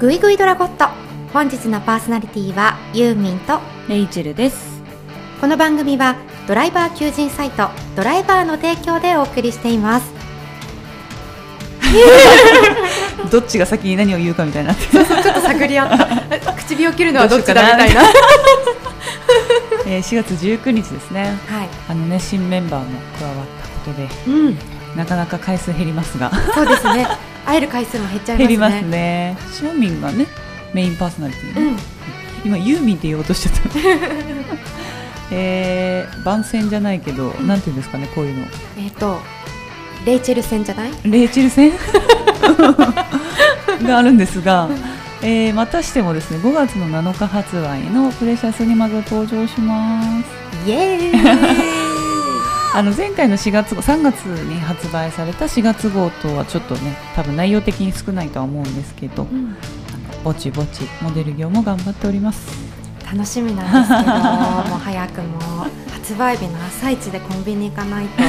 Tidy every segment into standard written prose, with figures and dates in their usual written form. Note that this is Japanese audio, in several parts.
グイグイドラゴット。本日のパーソナリティはユーミンとレイチェルです。 この番組はドライバー求人サイトドライバーの提供でお送りしています。 どっちが先に何を言うかみたいになってそうそう、ちょっと探り合った唇を切るのはどっちだみたいな 4月19日ですね、 はい、 新メンバーも加わったことで、なかなか回数減りますがそうですね、会える回数も減っちゃいますね。 減りますね。ショーミンがねメインパーソナリティ、今ユーミンって言おうとしちゃった番宣じゃないけど、なんていうんですかね、こういうのレイチェル戦じゃない？ レイチェル戦があるんですが、またしてもですね、5月の7日発売のプレシャスにまず登場します。 イエーイ前回の4月号、3月に発売された4月号とはちょっとね、多分内容的に少ないとは思うんですけど、ぼちぼちモデル業も頑張っております。 楽しみなんですけどもう早くも発売日の朝一でコンビニ行かないと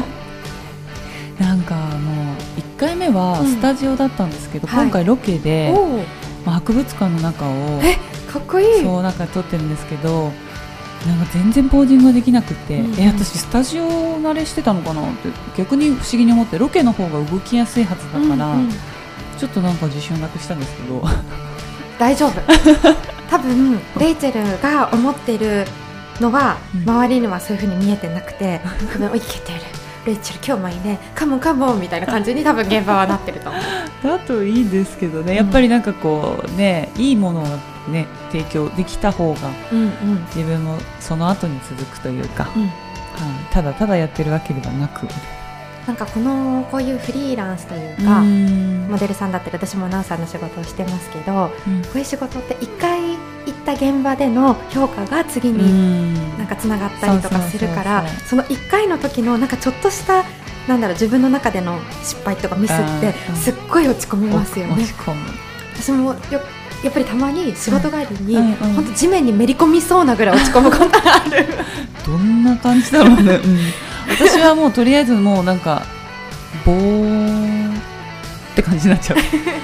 なんかもう1回目はスタジオだったんですけど、今回ロケで、博物館の中をかっこいい、 そうなんか撮ってるんですけど、なんか全然ポージングができなくて、私スタジオ慣れしてたのかなって逆に不思議に思って、ロケの方が動きやすいはずだから、ちょっとなんか自信をなくしたんですけど大丈夫多分レイチェルが思っているのは、周りにはそういう風に見えてなくて、多分いけてるレイチェル今日もいいね、カモンカモンみたいな感じに多分現場はなってると思うだといいですけどね、やっぱりなんかこうね、いいものをね提供できた方が、自分もその後に続くというか、ただただやってるわけではなく、 なんかこういうフリーランスというか、モデルさんだったり、私もアナウンサーの仕事をしてますけど、こういう仕事って1回行った現場での評価が次になんかつながったりとかするから、その1回の時のなんかちょっとした自分の中での失敗とかミスってすっごい落ち込みますよね。私もやっぱりたまに仕事帰りに本当地面にめり込みそうなぐらい落ち込むことがあるどんな感じだろうね、私はもうとりあえずもうなんかボーって感じになっちゃう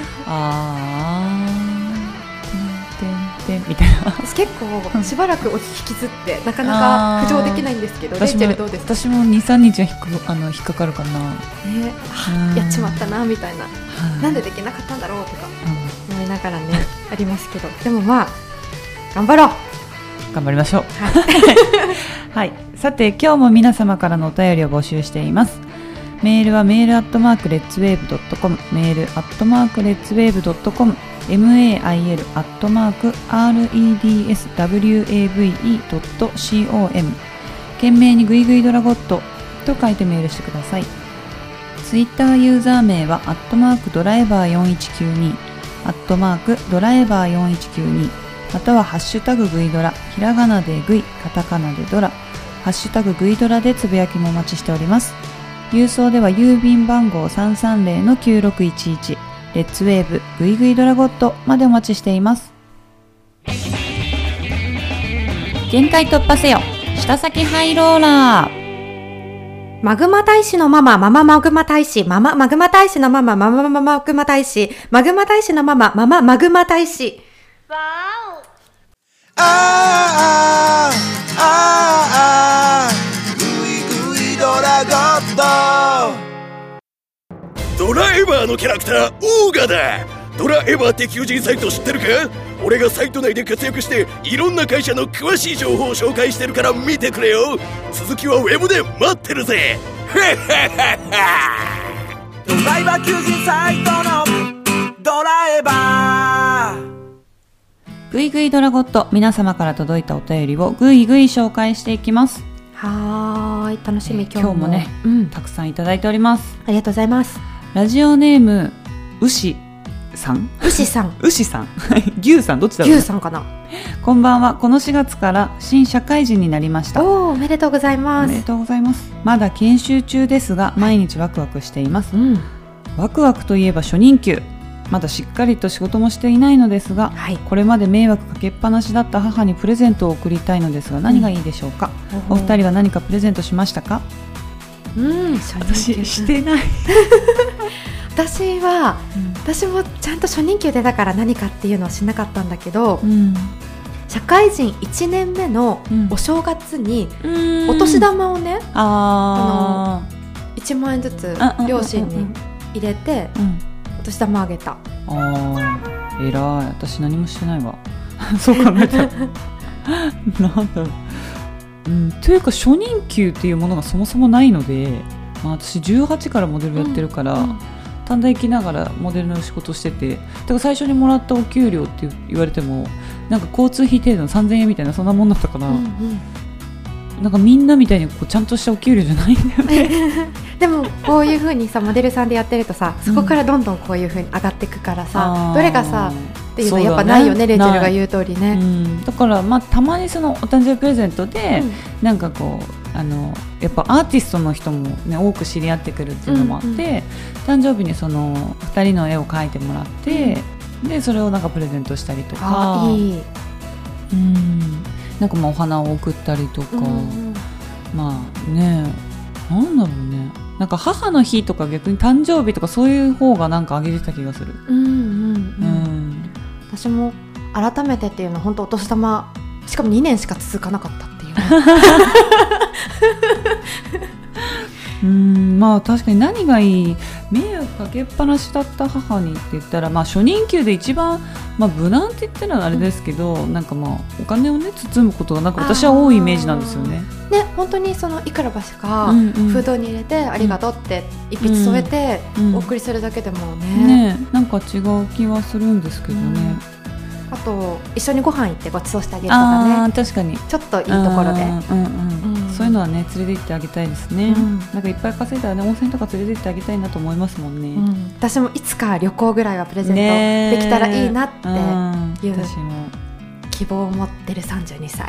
てんみたいな。 私結構しばらく引きずってなかなか浮上できないんですけど、レイチェルどうですか？ 私も 2,3 日は引っかかるかな、 やっちまったなみたいな、なんでできなかったんだろうとか思いながらねありますけど、でもまあ頑張ろう、 頑張りましょうはい、さて今日も皆様からのお便りを募集しています。メールはメール@retswave.com、メール@retswave.com、mail@redswave.com、 懸命にグイグイドラゴットと書いてメールしてください。ツイッターユーザー名はドライバー4192、ドライバー4192、またはハッシュタググイドラ、ひらがなでグイ、カタカナでドラ、ハッシュタググイドラでつぶやきもお待ちしております。郵送では郵便番号 330-9611、 レッツウェーブグイグイドラゴットまでお待ちしています。限界突破せよ下先ハイローラー。 マグマ大使のマママグマ大使、マグマ大使のマママグマ大使、マグマ大使のマママグマ大使。わーお、グイグイドラゴット。ドラエバーのキャラクターオーガだ。ドラエバーって求人サイト知ってるか？俺がサイト内で活躍していろんな会社の詳しい情報を紹介してるから見てくれよ。続きはウェブで待ってるぜドライバー求人サイトのドラエバー。 グイグイドラゴット、皆様から届いたお便りをぐいぐい紹介していきます。 はーい、楽しみ。今日もね、たくさんいただいております。 ありがとうございます。 ラジオネーム牛さん牛さん牛さん牛さんどっちだろう、 牛さんかな。 こんばんは。この4月から新社会人になりました。 おめでとうございます。 おめでとうございます。まだ研修中ですが毎日ワクワクしています、ワクワクといえば初任給。まだしっかりと仕事もしていないのですが、これまで迷惑かけっぱなしだった母にプレゼントを贈りたいのですが何がいいでしょうか、お二人は何かプレゼントしましたか？ 私してない私もちゃんと初任給でだから何かっていうのはしなかったんだけど、社会人1年目のお正月にお年玉をね、1万円ずつ両親に入れてお年玉あげた。 偉い。私何もしてないわそう考えたらなんだろう、というか初任給っていうものがそもそもないので、私18からモデルやってるから、短大行きながらモデルの仕事してて、だから最初にもらったお給料って言われてもなんか交通費程度の3000円みたいなそんなもんだったから、なんかみんなみたいにこうちゃんとしたお給料じゃないんだよねでもこういう風にさモデルさんでやってるとさ、そこからどんどんこういう風に上がっていくからさ、どれがさっていうのはやっぱないよね、レイチェルが言う通りね。 だからたまにそのお誕生日プレゼントで、なんかこうやっぱアーティストの人も、ね、多く知り合ってくるっていうのもあって、誕生日にその2人の絵を描いてもらって、でそれをなんかプレゼントしたりとか、なんかお花を送ったりとか、ね、なんだろうね、なんか母の日とか逆に誕生日とかそういう方がなんかあげてた気がする。 私も改めてっていうのは本当お年玉、しかも2年しか続かなかったっていう確かに何がいい、迷惑かけっぱなしだった母にって言ったら、初任給で一番、無難って言ったらあれですけど、なんかお金をね包むことがなんか私は多いイメージなんですよね。 本当にそのいくらばしか封筒に入れて、ありがとうって一筆添えてお送りするだけでもね、 なんか違う気はするんですけどね。 あと一緒にご飯行ってご馳走してあげるとかね、 確かにちょっといいところで、 そういうのはね連れて行ってあげたいですね。なんかいっぱい稼いだらね、温泉とか連れて行ってあげたいなと思いますもんね。 私もいつか旅行ぐらいはプレゼントできたらいいなっていう希望を持ってる32歳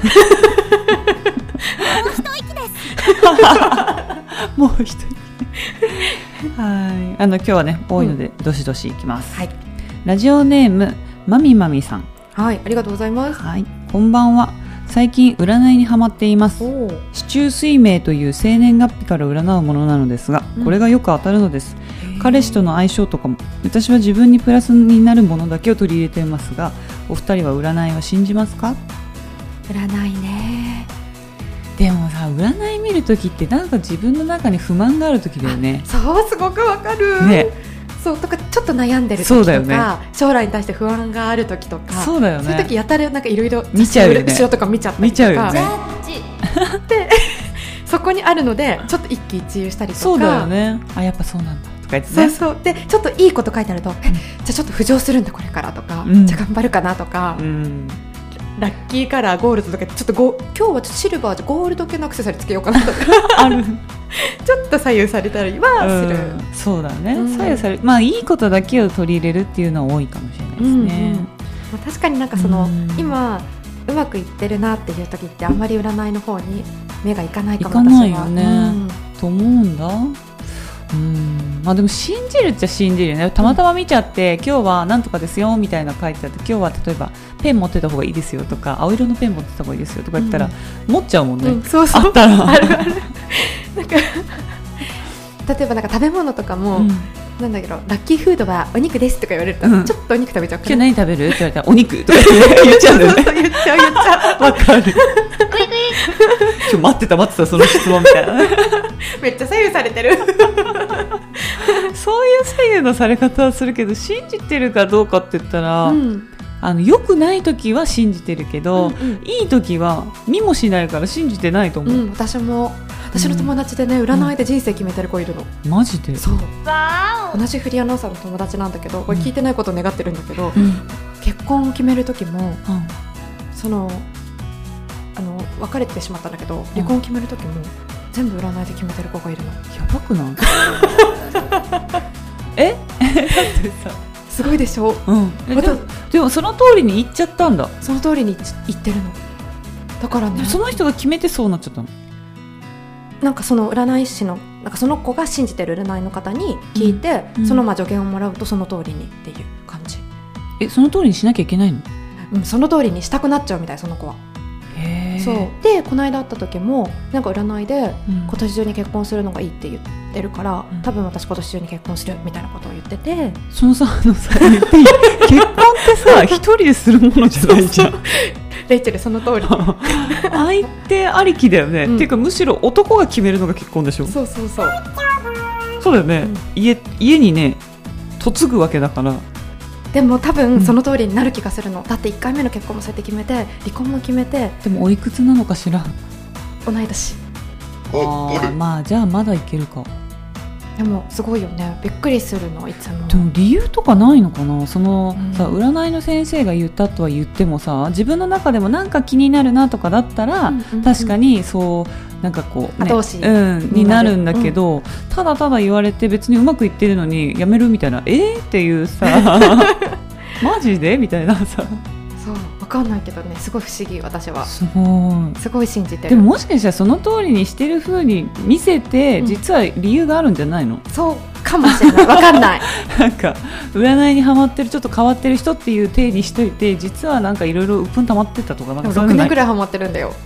もう一息はい、今日はね多いので、どしどしいきます。ラジオネームまみまみさん。 ありがとうございます。 こんばんは。最近占いにハマっています。四柱推命という生年月日から占うものなのですが、これがよく当たるのです。彼氏との相性とかも、私は自分にプラスになるものだけを取り入れていますが、お二人は占いは信じますか？ 占いね。 でもさ、占い見るときってなんか自分の中に不満があるときだよね。 そう、すごくわかるね。そうとかちょっと悩んでる時とか、将来に対して不安がある時とか、そういう時やたらなんかいろいろ見ちゃうよね。 後ろとか見ちゃったりとか、 ジャッジでそこにあるのでちょっと一喜一憂したりとか、 そうだよね。やっぱそうなんだとか言ってね。 そうでちょっといいこと書いてあると、じゃあちょっと浮上するんだこれからとか、じゃあ頑張るかなとか、ラッキーカラーゴールドとか、ちょっと今日はちょっとシルバーでゴールド系のアクセサリーつけようかなとかあるちょっと左右されたりはする。 そうだね、左右される、いいことだけを取り入れるっていうのは多いかもしれないですね。 確かになんかその、今うまくいってるなっていう時ってあんまり占いの方に目がいかないかも。 いかないよね、と思うんだ。でも信じるっちゃ信じるよね。たまたま見ちゃって、今日はなんとかですよみたいなの書いてあって、今日は例えばペン持ってた方がいいですよとか、青色のペン持ってた方がいいですよとか言ったら、持っちゃうもんね。 そうそう、 あったらあるあるなんか例えばなんか食べ物とかも、なんだけどラッキーフードはお肉ですとか言われると、ちょっとお肉食べちゃうから、 今日何食べるって言われたらお肉とか言っちゃうんだよね。 言っちゃうわかる今日待ってたその質問みたいなめっちゃ左右されてるそういう左右のされ方はするけど、信じてるかどうかって言ったら、良くない時は信じてるけど、いい時は見もしないから信じてないと思う。 私も、私の友達でね、占いで人生決めてる子いるの。 マジで？ そう、同じフリーアナウンサーの友達なんだけど、これ聞いてないことを願ってるんだけど、結婚を決める時も、その別れてしまったんだけど、離婚を決める時も全部占いで決めてる子がいるの。 やばくない？だってさ、 すごいでしょ。 でもその通りに言っちゃったんだ。 その通りに言ってるの。だからね、 その人が決めてそうなっちゃったの。 なんかその占い師の、なんかその子が信じてる占いの方に聞いて、その助言をもらうとその通りにっていう感じ。 その通りにしなきゃいけないの？ その通りにしたくなっちゃうみたい、その子は。 そうでこの間会った時もなんか占いで、今年中に結婚するのがいいって言ってるから、多分私今年中に結婚するみたいなことを言ってて、 そのさ言っていい結婚ってさ一人でするものじゃないじゃん。 レイチェルその通り相手ありきだよね、っていうかむしろ男が決めるのが結婚でしょ。 そうそうだよね、家にね嫁ぐわけだから。 でも多分その通りになる気がするの、だって1回目の結婚もそうやって決めて離婚も決めて。 でもおいくつなのかしら。 同い年。 まあじゃあまだいけるか。 でもすごいよね、びっくりするのいつも。 でも理由とかないのかな、その、さ占いの先生が言ったとは言ってもさ、自分の中でもなんか気になるなとかだったら、確かにそうなんかこう、ね、 後押しになるんだけど、ただただ言われて別にうまくいってるのにやめるみたいな、っていうさマジでみたいなさ。 そう分かんないけどね、すごい不思議。私はすごい信じてる。 でももしかしたらその通りにしてる風に見せて、実は理由があるんじゃないの。 そうかもしれない、分かんないなんか占いにハマってるちょっと変わってる人っていう体にしといて、実はなんかいろいろうっぷん溜まってたとか、なんかそういうのない。6 年くらいハマってるんだよ。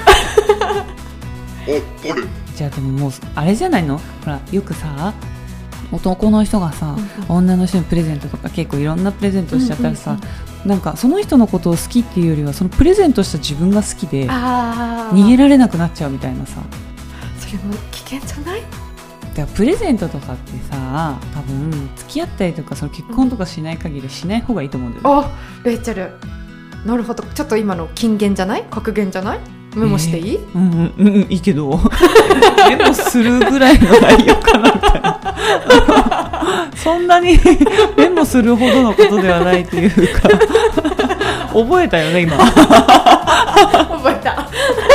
じゃあでももうあれじゃないの、ほらよくさ男の人がさ、女の人にプレゼントとか結構いろんなプレゼントしちゃったらさ、なんかその人のことを好きっていうよりはそのプレゼントした自分が好きで逃げられなくなっちゃうみたいなさ。 それも危険じゃない？ だからプレゼントとかってさ、多分付き合ったりとかその結婚とかしない限りしない方がいいと思うんだよね。 レイチェル、なるほど。ちょっと今の金言じゃない？格言じゃない？メモしていい？ いいけどメモするぐらいの内容かなみたいなそんなにメモするほどのことではないっていうか覚えたよね今覚えた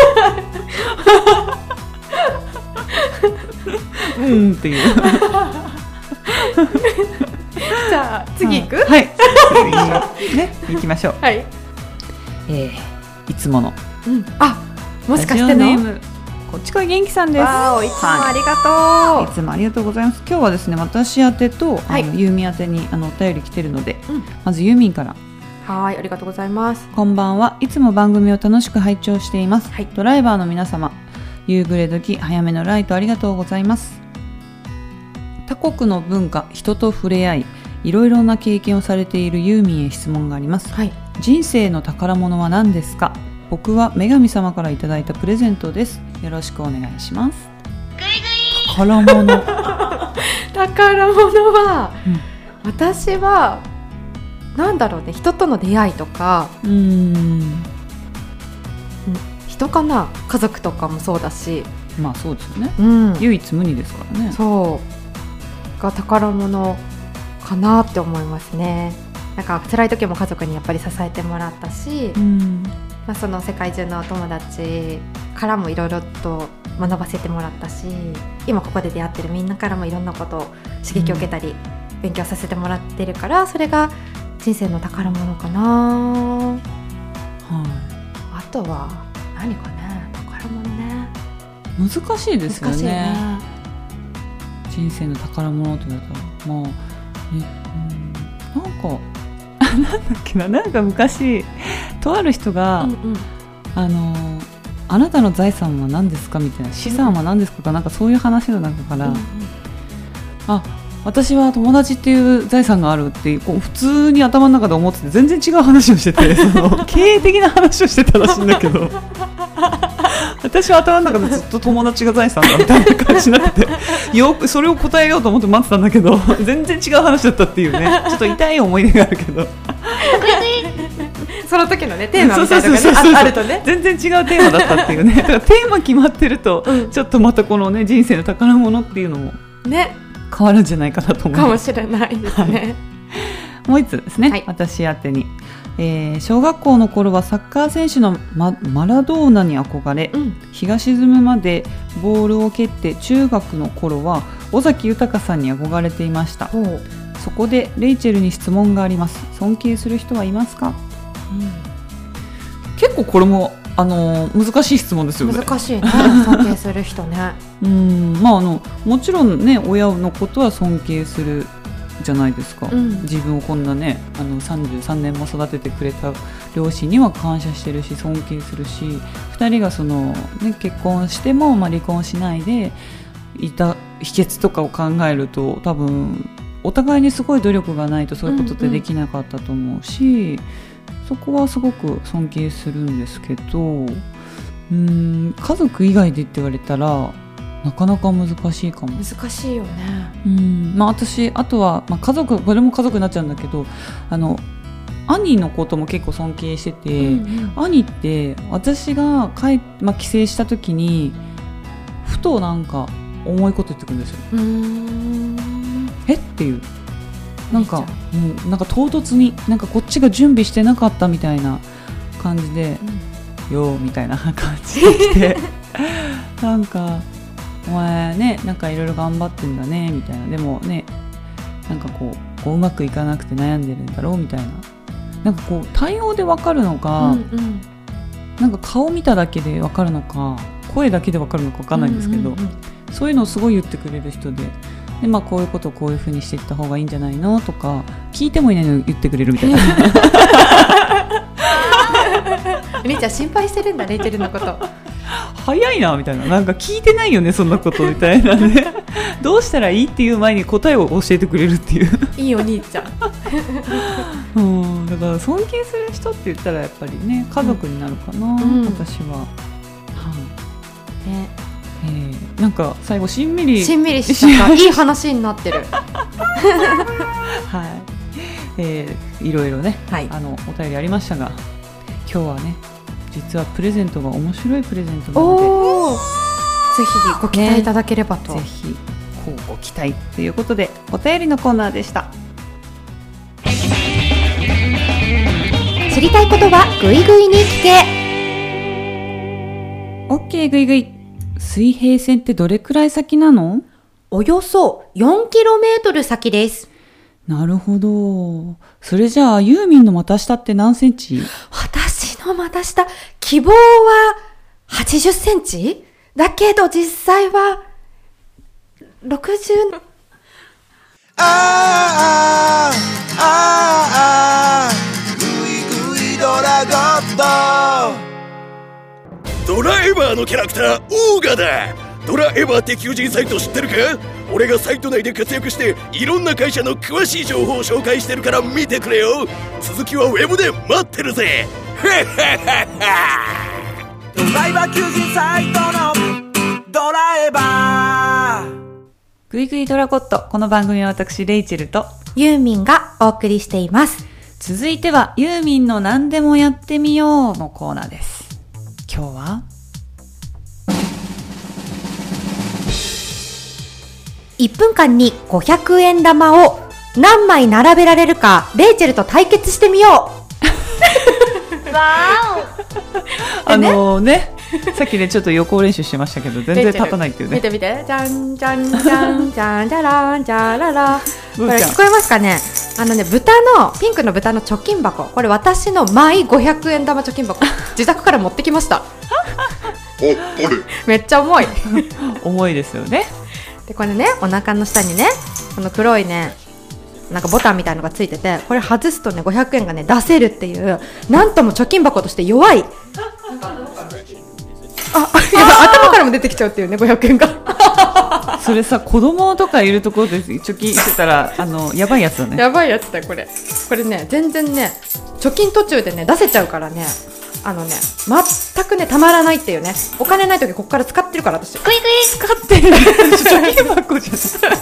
っていうじゃあ次行く？ はい次ね行きましょう。 はい、 いつもの、 もしかしてのこっちこい元気さんです。 いつもありがとう。 いつもありがとうございます。今日はですね、私宛てとユーミン宛てにお便り来てるので、まずユーミンから。 はい、ありがとうございます。 こんばんは。いつも番組を楽しく拝聴しています。ドライバーの皆様、夕暮れ時早めのライトありがとうございます。他国の文化、人と触れ合い、いろいろな経験をされているユーミンへ質問があります。人生の宝物は何ですか？僕は女神様からいただいたプレゼントです。よろしくお願いします。宝物宝物は、私はなんだろうね、人との出会いとか、人かな、家族とかもそうだし、 まあそうですよね、唯一無二ですからね。 そうが宝物かなって思いますね。なんか辛い時も家族にやっぱり支えてもらったし、その世界中のお友達からもいろいろと学ばせてもらったし、今ここで出会ってるみんなからもいろんなことを刺激を受けたり、勉強させてもらってるから、それが人生の宝物かな。あとは何かね、宝物ね、 難しいですよね。 難しいね。 人生の宝物って言われたら、まあなんかなんだっけな、なんか昔とある人が、あなたの財産は何ですかみたいな、資産は何ですか、なんかそういう話の中から、私は友達っていう財産があるってこう普通に頭の中で思ってて、全然違う話をしててその経営的な話をしてたらしいんだけど私は頭の中でずっと友達が財産だみたいな感じになっててよくそれを答えようと思って待ってたんだけど全然違う話だったっていうね、ちょっと痛い思い出があるけどその時のねテーマみたいなのがあるとね、 全然違うテーマだったっていうね。だからテーマ決まってると、ちょっとまたこのね人生の宝物っていうのもね変わるんじゃないかなと思います。 かもしれないですね。 もう一つですね、私宛てに、小学校の頃はサッカー選手の マラドーナに憧れ、日が沈むまでボールを蹴って、中学の頃は尾崎豊さんに憧れていました。そこでレイチェルに質問があります。尊敬する人はいますか？結構これも難しい質問ですよね。 難しいね尊敬する人ねもちろんね親のことは尊敬するじゃないですか、自分をこんなね33年も育ててくれた両親には感謝してるし尊敬するし、2人がその、ね、結婚しても、離婚しないでいた秘訣とかを考えると、多分お互いにすごい努力がないとそういうことってできなかったと思うし、そこはすごく尊敬するんですけど、家族以外でって言われたらなかなか難しいかも。 難しいよね。 私あとは、家族、これも家族になっちゃうんだけど、兄のことも結構尊敬してて、兄って私が帰省した時にふとなんか重いこと言ってくるんですよ。っていうなんか唐突になんかこっちが準備してなかったみたいな感じで、よーみたいな感じで来てなんかお前ね、なんかいろいろ頑張ってんだねみたいな、でもねなんかこううまくいかなくて悩んでるんだろうみたいな、なんかこう対応で分かるのか、なんか顔見ただけで分かるのか声だけで分かるのか分かんないんですけど、そういうのをすごい言ってくれる人で、こういうことをこういう風にしていった方がいいんじゃないのとか、聞いてもいないのに言ってくれるみたいなりーちゃん心配してるんだ、レイチェルのこと早いなみたいな、なんか聞いてないよねそんなことみたいなねどうしたらいいっていう前に答えを教えてくれるっていういいお兄ちゃんだから尊敬する人って言ったらやっぱりね家族になるかな、私は。なんか最後しんみりしたかいい話になってるいろいろね、お便りありましたが、今日はね実はプレゼントが面白いプレゼントなので、 ぜひご期待いただければと、 ぜひご期待ということでお便りのコーナーでした。 知りたいことはぐいぐいに聞け。 OK ぐいぐい。水平線ってどれくらい先なの？ およそ 4km 先です。 なるほど。それじゃあユーミンの股下って何センチ？ 私の股下、希望は80センチだけど実際は60。 グイグイドラゴット。ドラエバーのキャラクターオーガだ。ドラエバーって求人サイト知ってるか？俺がサイト内で活躍していろんな会社の詳しい情報を紹介してるから見てくれよ。続きはウェブで待ってるぜ。ドライバー求人サイトのドラエバー。 グイグイドラゴット。この番組は私レイチェルとユーミンがお送りしています。 続いてはユーミンの何でもやってみようのコーナーです。今日は 1分間に500円玉を何枚並べられるかレイチェルと対決してみようわさっきねちょっと予行練習してましたけど全然立たないっていうね。 見て見て、じゃんじゃんじゃんじゃんじゃらんじゃらら。これ聞こえますかね。ピンクの豚の貯金箱、これ私のマイ500円玉貯金箱自宅から持ってきましためっちゃ重い重いですよね。 でこれね、お腹の下にねこの黒いねなんかボタンみたいのがついてて、これ外すとね500円がね出せるっていう、なんとも貯金箱として弱い頭からも出てきちゃうっていうね500円がそれさ、子供とかいるところで貯金してたらやばいやつだね。 やばいやつだよこれね、全然ね貯金途中でね出せちゃうからね、全くねたまらないっていうね。お金ないときここから使ってるから私。 グイグイ使ってる貯金箱じゃ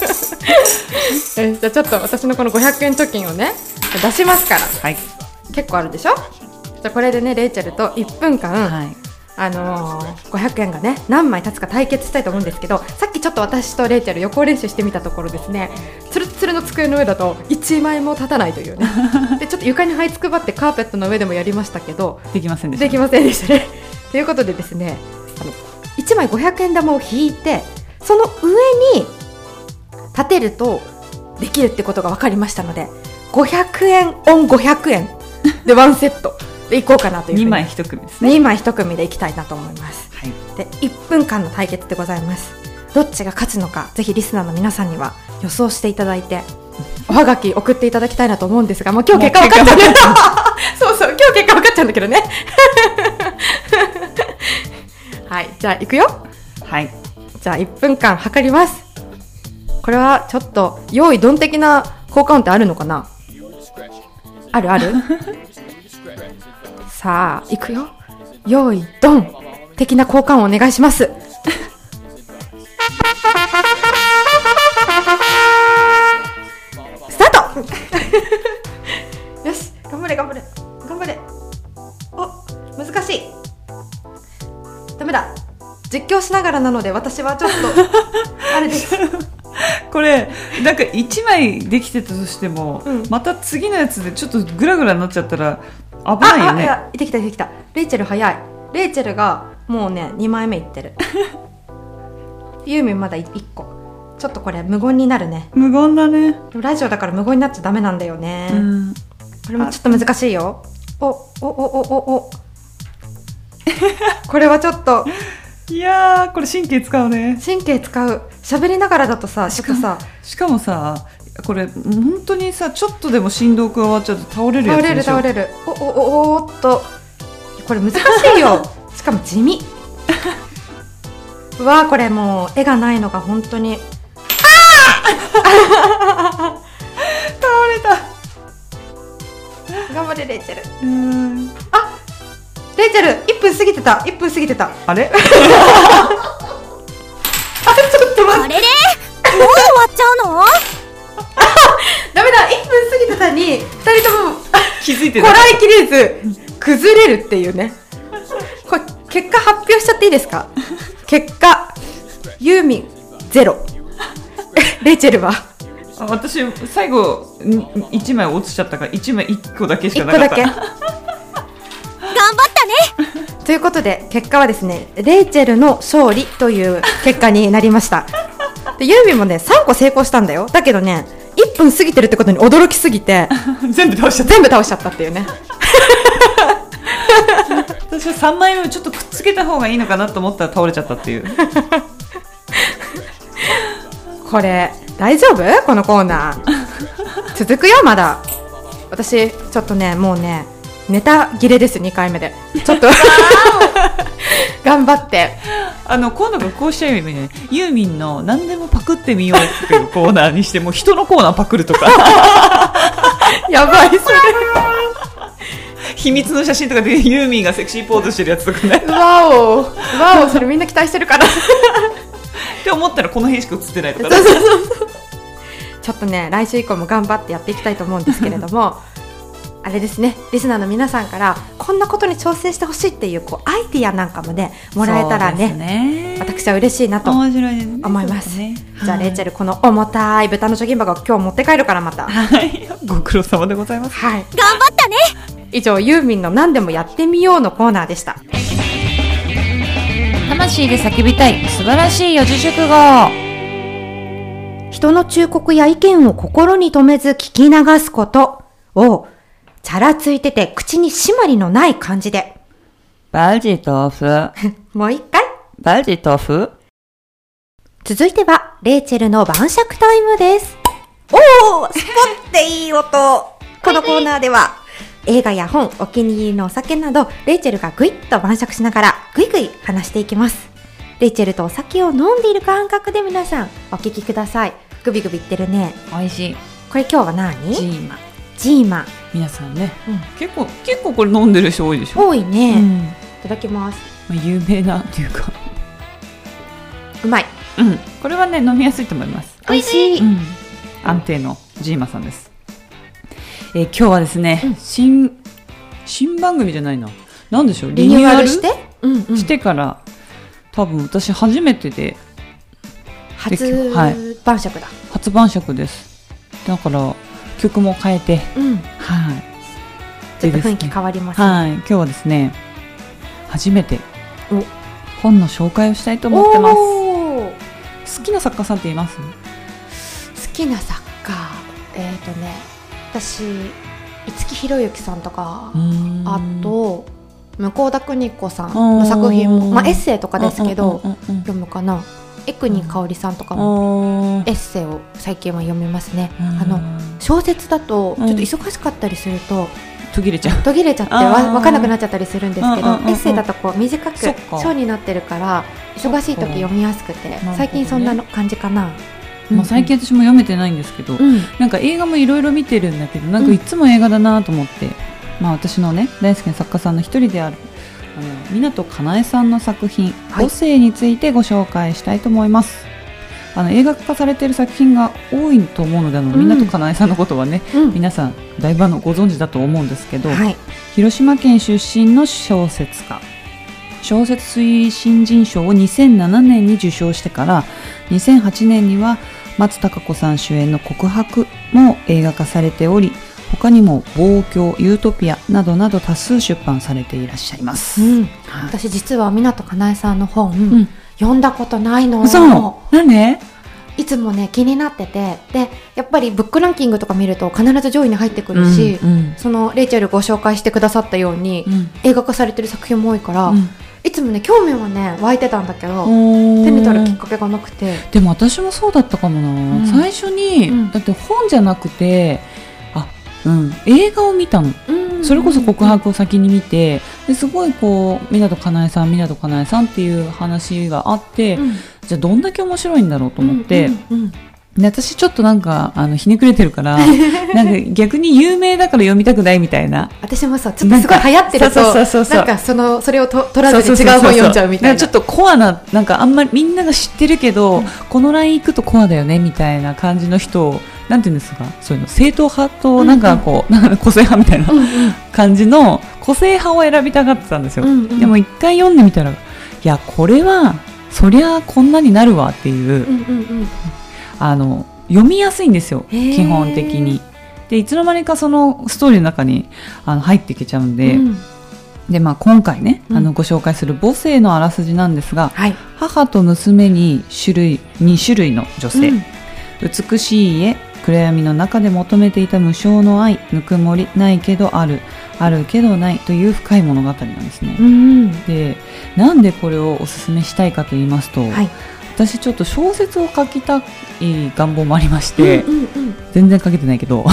じゃあちょっと私のこの500円貯金をね出しますから、 はい、 結構あるでしょ。じゃあこれでねレイチェルと1分間、 はい、 500円がね何枚立つか対決したいと思うんですけど、さっきちょっと私とレイチェル予行練習してみたところですね、ツルツルの机の上だと1枚も立たないというねでちょっと床に這いつくばってカーペットの上でもやりましたけどできませんでした。 できませんでしたねということでですね、1枚500円玉を引いてその上に立てるとできるってことが分かりましたので、500円オン500円でワンセットでいこうかなというふうに。 2枚1組ですね。 2枚1組でいきたいなと思います、はい、で1分間の対決でございます。どっちが勝つのかぜひリスナーの皆さんには予想していただいておはがき送っていただきたいなと思うんですが、もう今日結果分かっちゃうんだけどそうそう、今日結果分かっちゃうんだけどねはい、じゃあ行くよ。 はい、 じゃあ1分間測ります。これはちょっと用意ドン的な効果音ってあるのかな。あるあるさあ行くよ。用意ドン的な効果音お願いしますスタートよし、頑張れ頑張れ頑張れ。お、難しい。ダメだ、実況しながらなので私はちょっとあれですこれなんか1枚できてたとしても、また次のやつでちょっとグラグラになっちゃったら危ないよね。 いや、できたできた。レイチェル早い。レイチェルがもうね2枚目いってるユーミンまだ1個。ちょっとこれ無言になるね。 無言だね。 ラジオだから無言になっちゃダメなんだよね。これもちょっと難しいよ。おこれはちょっといやー、これ神経使うね。 神経使う。喋りながらだとさ、ちょっとさ、 しかもさ、これ本当にさ、ちょっとでも振動加わっちゃうと倒れるやつでしょ。 倒れる。おっと、これ難しいよしかも地味うわー、これもう絵がないのが本当に倒れた。 頑張れレイチェル。あ、レイチェル1分過ぎてた。1分過ぎてた。 あれあ、ちょっと待って。 あれれ、もう終わっちゃうのダメだ、1分過ぎてたに2人とも気づいてた。 こらえきれず崩れるっていうね。これ結果発表しちゃっていいですか。結果ユーミン0レイチェルは私最後1枚落ちちゃったから1個だけしかなかった。 頑張ったねということで結果はですね、レイチェルの勝利という結果になりましたでユーミンもね3個成功したんだよ。だけどね1分過ぎてるってことに驚きすぎて全部倒しちゃったっていうね私は3枚目ちょっとくっつけた方がいいのかなと思ったら倒れちゃったっていうこれ大丈夫？このコーナー続くよ。まだ私ちょっとねもうねネタ切れです。2回目でちょっと頑張って今度からこうしちゃうよね。ユーミンの何でもパクってみようっていうコーナーにしても人のコーナーパクるとかやばいそれ秘密の写真とかでユーミンがセクシーポーズしてるやつとかねわおそれみんな期待してるからって思ったらこの辺しか映ってないとかね。 そうちょっとね来週以降も頑張ってやっていきたいと思うんですけれどもあれですね、リスナーの皆さんからこんなことに挑戦してほしいっていうアイディアなんかもねもらえたら ね私は嬉しいなと思います。じゃあレイチェルこの重たい豚の貯金箱今日持って帰るからまたはいご苦労様でございます。 はい、 頑張ったね。 以上ユーミンの何でもやってみようのコーナーでした。 魂で叫びたい素晴らしい四字熟語。 人の忠告や意見を心に留めず聞き流すことをチャラついてて口に締まりのない感じでバジ豆腐もう一回バジ豆腐。 続いてはレイチェルの晩酌タイムです。おー、スポッていい音。このコーナーでは映画や本、お気に入りのお酒などレイチェルがぐいっと晩酌しながらぐいぐい話していきます。レイチェルとお酒を飲んでいる感覚で皆さんお聞きください。グビグビいってるね。 美味しい。 これ今日は何？ジーマ。 皆さんね、結構これ飲んでる人多いでしょ。 多いね、いただきます。 有名なっていうかうまい。 これはね飲みやすいと思います。 美味しい、 安定のジーマさんです。今日はですね、新番組じゃないな、なんでしょう、リニューアルして、してから多分私初めてで初晩酌だ。 初晩酌です。だから曲も変えて、はい、 ちょっと雰囲気変わりますね。 はい、今日はですね初めて本の紹介をしたいと思ってます。好きな作家さんっています？ 好きな作家、私五木ひろゆきさんとか、あと向田邦子さんの作品も、エッセイとかですけど、読むかな。 江国香織さんとかもエッセイを最近は読みますね。小説だとちょっと忙しかったりすると途切れちゃって分かんなくなっちゃったりするんですけど、エッセイだとこう短く章になってるから忙しい時読みやすくて、最近そんな感じかな。 最近私も読めてないんですけど、なんか映画もいろいろ見てるんだけど、なんかいつも映画だなと思って、私のね大好きな作家さんの一人である湊かなえさんの作品母性についてご紹介したいと思います。映画化されている作品が多いと思うので、湊かなえさんのことはね、皆さんだいぶご存知だと思うんですけど、広島県出身の小説家、小説推進人賞を2007年に受賞してから2008年には松たか子さん主演の告白も映画化されており、他にも望郷、ユートピアなどなど多数出版されていらっしゃいます。 私実は湊かなえさんの本、読んだことないの。 なんで？ いつもね気になってて、でやっぱりブックランキングとか見ると必ず上位に入ってくるし、そのレイチェルご紹介してくださったように、映画化されてる作品も多いから、いつもね興味はね湧いてたんだけど手に取るきっかけがなくて。 でも私もそうだったかもな、最初に、だって本じゃなくて映画を見たの、それこそ告白を先に見て、ですごいこう湊かなえさんっていう話があって、じゃあどんだけ面白いんだろうと思って、で私ちょっとなんかひねくれてるからなんか逆に有名だから読みたくないみたいな。 私もさちょっとすごい流行ってるとなんかそれを取らずに違う本読んじゃうみたいな、 ちょっとコアな、なんかあんまりみんなが知ってるけど、このライン行くとコアだよねみたいな感じの人をなんていうんですか、そういうの正統派となんかこう、なんか個性派みたいな感じの個性派を選びたがってたんですよ。でも一回読んでみたら、いやこれはそりゃこんなになるわっていう、読みやすいんですよ基本的に。でいつの間にかそのストーリーの中に入っていけちゃうんで、で今回ね、ご紹介する母性のあらすじなんですが、母と娘に2種類の女性、美しい家、暗闇の中で求めていた無償の愛、ぬくもり、ないけどあるけどないという深い物語なんですね。でなんでこれをおすすめしたいかと言いますと、私ちょっと小説を書きたい願望もありまして、全然書けてないけど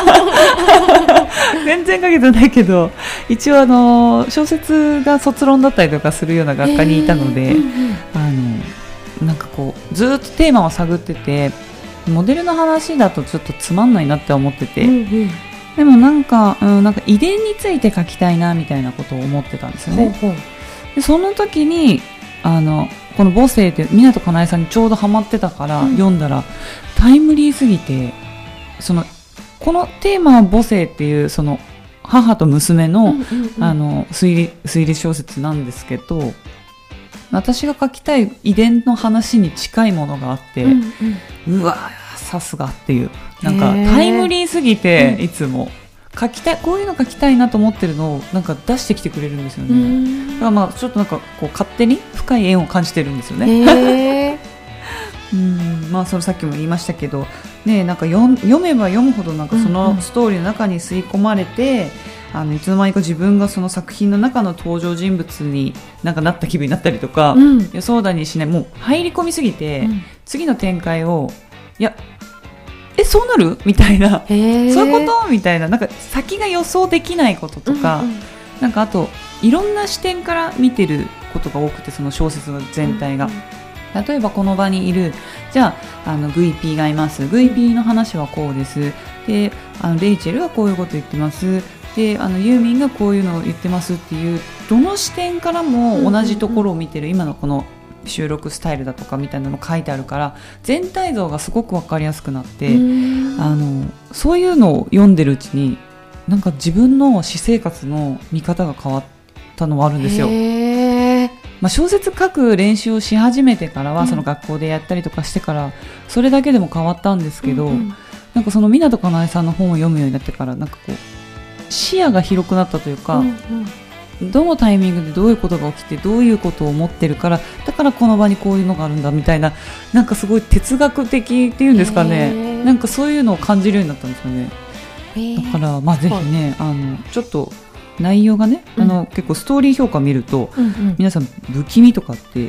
一応小説が卒論だったりとかするような学科にいたので、なんかこうずっとテーマを探ってて、モデルの話だとちょっとつまんないなって思ってて、でもなんか遺伝について書きたいなみたいなことを思ってたんですよね。でその時にこの母性って湊かなえさんにちょうどハマってたから読んだら、タイムリーすぎて、このテーマは母性っていうその母と娘の、推理小説なんですけど、私が書きたい遺伝の話に近いものがあって、うわさすがっていう、なんかタイムリーすぎて、いつも書きたい、こういうの書きたいなと思ってるのをなんか出してきてくれるんですよね。だからちょっとなんかこう勝手に深い縁を感じてるんですよね。それさっきも言いましたけどね、なんか読めば読むほどなんかそのストーリーの中に吸い込まれて、いつの間にか自分がその作品の中の登場人物になんかなった気分になったりとか、予想だにしない、もう入り込みすぎて、次の展開をそうなるみたいな、そういうことみたいな、なんか先が予想できないこととか、なんかあといろんな視点から見てることが多くて、その小説の全体が、例えばこの場にいる、じゃあグイピーがいます、グイピーの話はこうです、でレイチェルはこういうこと言ってます、でユーミンがこういうのを言ってますっていう、どの視点からも同じところを見てる、今のこの収録スタイルだとかみたいなの書いてあるから、全体像がすごく分かりやすくなって、そういうのを読んでるうちになんか自分の私生活の見方が変わったのはあるんですよ。小説書く練習をし始めてからは、その学校でやったりとかしてからそれだけでも変わったんですけど、なんかその湊かなえさんの本を読むようになってから、なんかこう視野が広くなったというか、どのタイミングでどういうことが起きてどういうことを思ってるから、だからこの場にこういうのがあるんだみたいな、なんかすごい哲学的っていうんですかね、なんかそういうのを感じるようになったんですよね。だからぜひね、ちょっと内容がね、結構ストーリー評価見ると、皆さん不気味とかって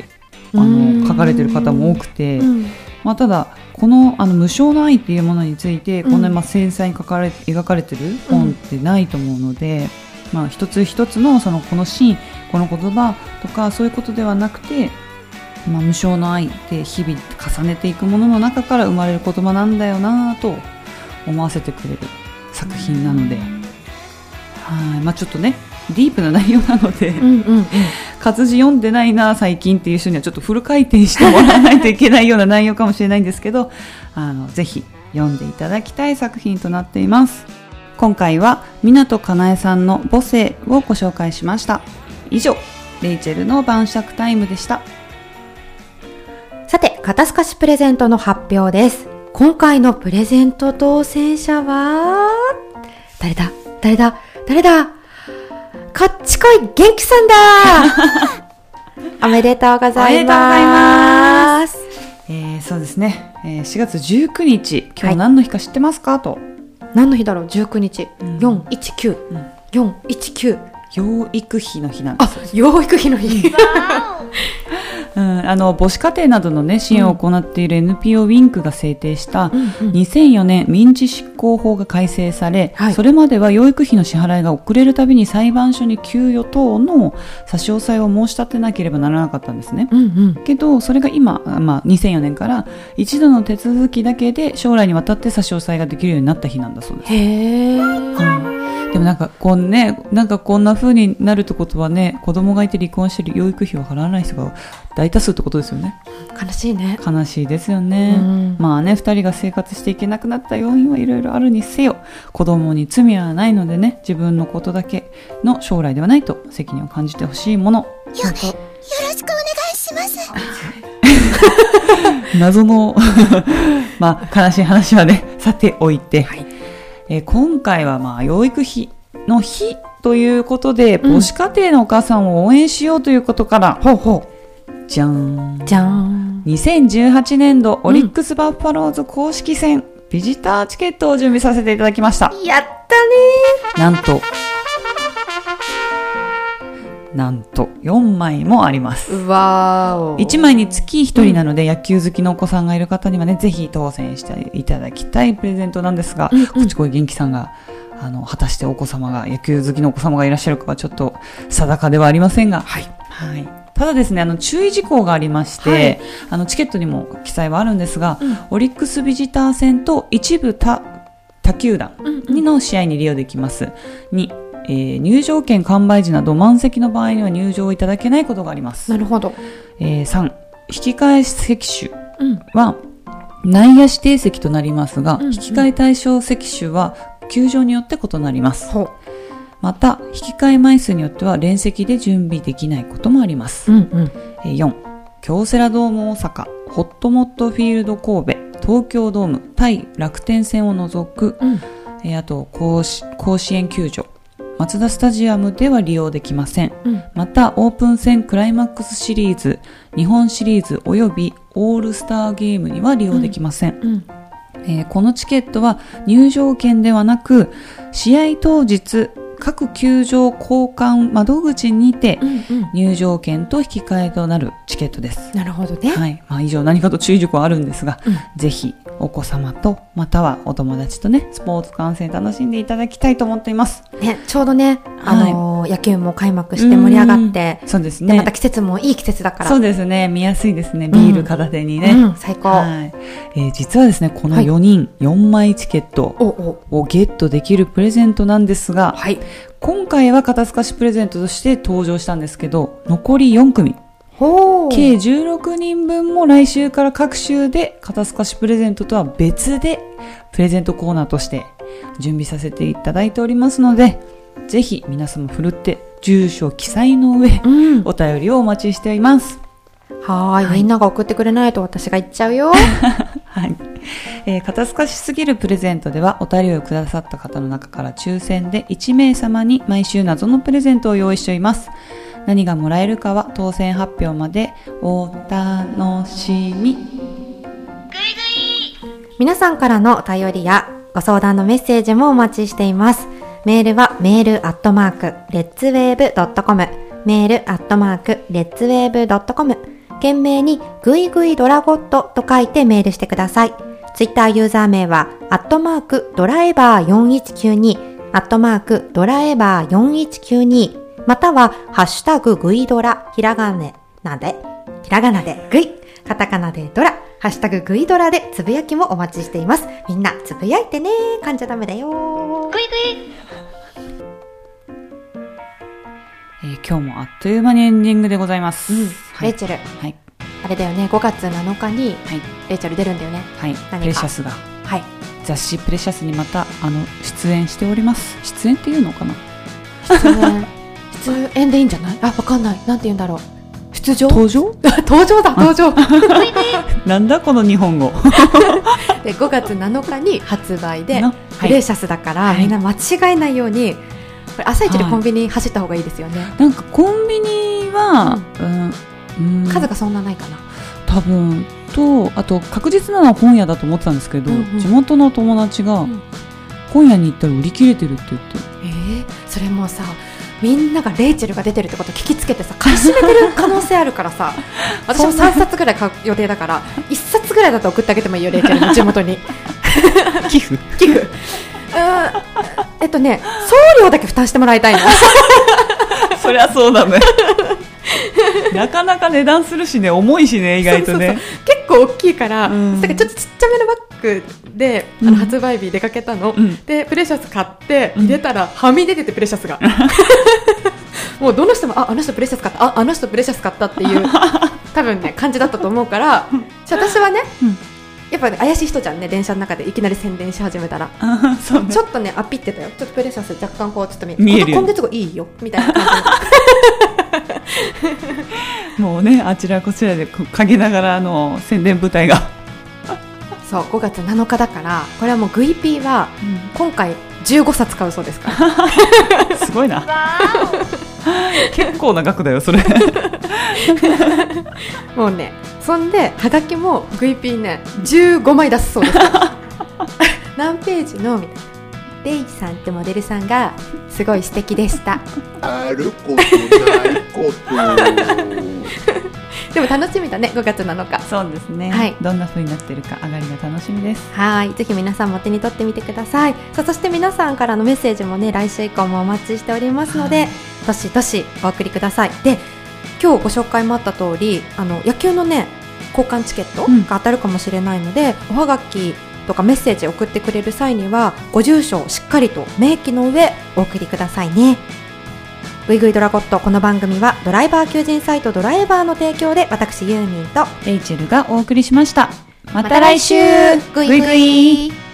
書かれてる方も多くて、ただこの無償の愛っていうものについてこんなに繊細に描かれてる本ってないと思うので、一つ一つのこのシーン、この言葉とかそういうことではなくて、無償の愛って日々重ねていくものの中から生まれる言葉なんだよなと思わせてくれる作品なので、ちょっとねディープな内容なので、活字読んでないな最近っていう人にはちょっとフル回転してもらわないといけないような内容かもしれないんですけど、ぜひ読んでいただきたい作品となっています。今回は湊かなえさんの母性をご紹介しました。以上、レイチェルの晩酌タイムでした。 さて、肩透かしプレゼントの発表です。今回のプレゼント当選者は誰だかっちこい元気さんだおめでとうございます。 そうですね、4月19日今日何の日か知ってますかと。 何の日だろう。19日、419、419 養育費の日なんです。 養育費の日母子家庭などの、支援を行っている NPO ウィンクが制定した2004年民事執行法が改正され、それまでは養育費の支払いが遅れるたびに裁判所に給与等の差し押さえを申し立てなければならなかったんですね。けどそれが今、2004年から一度の手続きだけで将来にわたって差し押さえができるようになった日なんだそうです。でもこんな風になるってことはね、子供がいて離婚して養育費を払わない人が大多数ってことですよね。 悲しいね。 悲しいですよね。2人が生活していけなくなった要因はいろいろあるにせよ、子供に罪はないのでね、自分のことだけの将来ではないと責任を感じてほしいもの。 よろしくお願いします。 謎の悲しい話はねさておいて、今回は養育費の日ということで、母子家庭のお母さんを応援しようということから、じゃん2018年度オリックスバファローズ公式戦、ビジターチケットを準備させていただきました。 やったね。 なんと4枚もあります。 わー。 1枚につき1人なので、野球好きのお子さんがいる方にはね、ぜひ当選していただきたいプレゼントなんですが、口恋元気さんが果たして野球好きのお子様がいらっしゃるかはちょっと定かではありませんが、ただですね、注意事項がありまして、チケットにも記載はあるんですが、オリックスビジター戦と一部他球団の試合に利用できます。2、入場券完売時など満席の場合には入場いただけないことがあります。 なるほど。 3、引き換え席種は内野指定席となりますが、引き換え対象席種は球場によって異なります。また引き換え枚数によっては連席で準備できないこともあります。4、京セラドーム大阪、ホットモットフィールド神戸、東京ドーム、対楽天戦を除く、あと甲子園球場、マツダスタジアムでは利用できません。またオープン戦クライマックスシリーズ、日本シリーズおよびオールスターゲームには利用できません。このチケットは入場券ではなく、試合当日各球場交換窓口にて入場券と引き換えとなるチケットです。 なるほどね。 以上何かと注意事項あるんですが、ぜひお子様とまたはお友達とね、スポーツ観戦楽しんでいただきたいと思っています。 ちょうどね、野球も開幕して盛り上がって、 そうですね。 また季節もいい季節だから。 そうですね。見やすいですね。ビール片手にね。 最高。 実はですね、この4人4枚チケットをゲットできるプレゼントなんですが、今回は肩透かしプレゼントとして登場したんですけど、残り4組。計16人分も来週から各週で肩透かしプレゼントとは別でプレゼントコーナーとして準備させていただいておりますので、ぜひ皆様ふるって住所記載の上、お便りをお待ちしています。 みんなが送ってくれないと私が言っちゃうよ。 肩透かしすぎるプレゼントでは、お便りをくださった方の中から抽選で1名様に毎週謎のプレゼントを用意しています。何がもらえるかは当選発表までお楽しみ。 皆さんからのお便りやご相談のメッセージもお待ちしています。メールはmail@letswave.com、mail@letswave.com、 懸命にぐいぐいドラゴットと書いてメールしてください。ツイッターユーザー名はドライバー4192ドライバー4192、またはハッシュタググイドラ、ひらがなでグイ、カタカナでドラ、ハッシュタググイドラでつぶやきもお待ちしています。みんなつぶやいてね、噛んじゃダメだよ。グイグイ。 今日もあっという間にエンディングでございます。 レイチェル、はい、あれだよね、5月7日にレイチェル出るんだよね。 はい、プレシャスが、 はい、 雑誌プレシャスにまた出演しております。出演っていうのかな。 出演でいいんじゃない？わかんない。なんて言うんだろう。出場？ 登場？ 登場だ、登場。 なんだこの日本語。 で、5月7日に発売で、プレシャスだから、みんな間違えないように、これ朝一でコンビニ走った方がいいですよね。 なんかコンビニは、 数がそんなないかな。 多分と、あと確実なのは本屋だと思ってたんですけど、地元の友達が、本屋に行ったら売り切れてるって言って。 それもさ、みんながレイチェルが出てるってこと聞きつけてさ、買い占めてる可能性あるからさ、私も3冊ぐらい買う予定だから、1冊ぐらいだと送ってあげてもいいよ、レイチェルの地元に。 寄付送料だけ負担してもらいたいの。 そりゃそうだね。なかなか値段するしね、重いしね、意外とね。 結構大きいから、ちょっとちっちゃめのバッグで発売日出かけたの、でプレシャス買って入れたら、はみ出てて、プレシャスがもうどの人もあの人プレシャス買った、あの人プレシャス買ったっていう多分ね感じだったと思うから、私はね、やっぱね、怪しい人じゃんね、電車の中でいきなり宣伝し始めたら。そうね、ちょっとねアピってたよ。ちょっとプレシャス若干こうちょっと見えるよ、今月号いいよみたいな感じもうね、あちらこちらで陰ながら宣伝部隊がそう、5月7日だから、これはもうグイピーは今回15冊買うそうですからすごいな。結構な額だよそれもうね、そんではがきもグイピーね15枚出すそうです何ページのみたいな。レイジさんってモデルさんがすごい素敵でした。 あることないことでも楽しみだね、5月7日。 そうですね、はい、どんな風になってるか上がりが楽しみです。 はい、ぜひ皆さんも手に取ってみてください。さあ、そして皆さんからのメッセージもね、来週以降もお待ちしておりますので、どしどしお送りください。で、今日ご紹介もあった通り、野球のね交換チケットが当たるかもしれないので、おはがきとかメッセージを送ってくれる際にはご住所をしっかりと明記の上お送りくださいね。グイグイドラゴット、この番組はドライバー求人サイトドライバーの提供で、私ユーミンとレイチェルがお送りしました。また来週、 グイグイ。